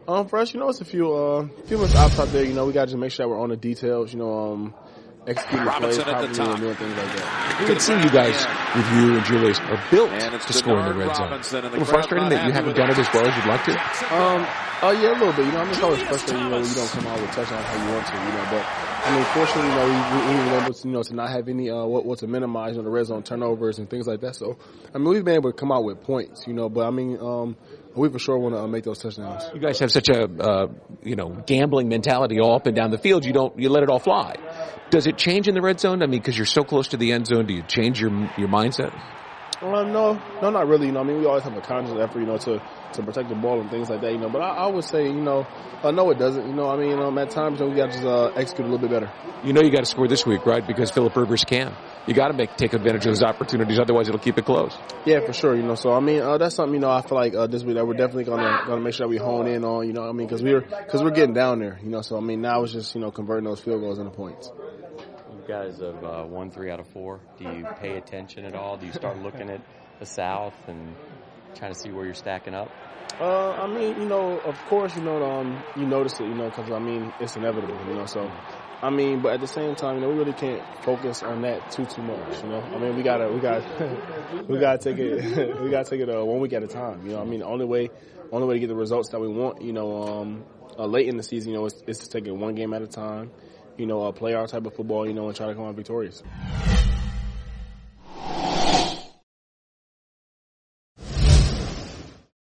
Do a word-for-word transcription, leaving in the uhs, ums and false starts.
Um, for us, you know, it's a few, uh, few of us outside there. You know, we got to just make sure that we're on the details. You know, um, executing the plays properly and doing things like that. We can see you guys, with you and Julius, are built to score in the red zone. A little frustrating that you haven't done it as well as you'd like to. Um, oh yeah, a little bit. You know, I mean, it's always frustrating. You know, when you don't come out with touchdowns how you want to. You know, but I mean, fortunately, you know, we, we were able to, you know, to not have any, uh, what, what to minimize, you know, the red zone turnovers and things like that. So, I mean, we've been able to come out with points. You know, but I mean, um, we for sure want to uh, make those touchdowns. You guys have such a, uh, you know, gambling mentality all up and down the field. You don't, you let it all fly. Does it change in the red zone? I mean, because you're so close to the end zone, do you change your your mindset? Um, no, no, not really. You know, I mean, we always have a conscious effort, you know, to, to protect the ball and things like that. You know, but I, I would say, you know, uh, no, it doesn't. You know, I mean, um, at times, you know, we got to just uh, execute a little bit better. You know, you got to score this week, right? Because Philip Rivers can. You got to make take advantage of those opportunities, otherwise it'll keep it close. Yeah, for sure. You know, so I mean, uh, that's something, you know, I feel like uh, this week that we're definitely gonna gonna make sure that we hone in on. You know, I mean, because we're because we're getting down there. You know, so I mean, now it's just, you know, converting those field goals into points. You guys have uh, won three out of four. Do you pay attention at all? Do you start looking at the South and trying to see where you're stacking up? Uh, I mean, you know, of course, you know, um, you notice it, you know, because I mean, it's inevitable, you know. So, I mean, but at the same time, you know, we really can't focus on that too too much, you know. I mean, we gotta, we got, we gotta take it, we gotta take it uh, one week at a time, you know. I mean, the only way, only way to get the results that we want, you know, um, uh, late in the season, you know, is, is to take it one game at a time, you know, uh, play our type of football, you know, and try to come out victorious.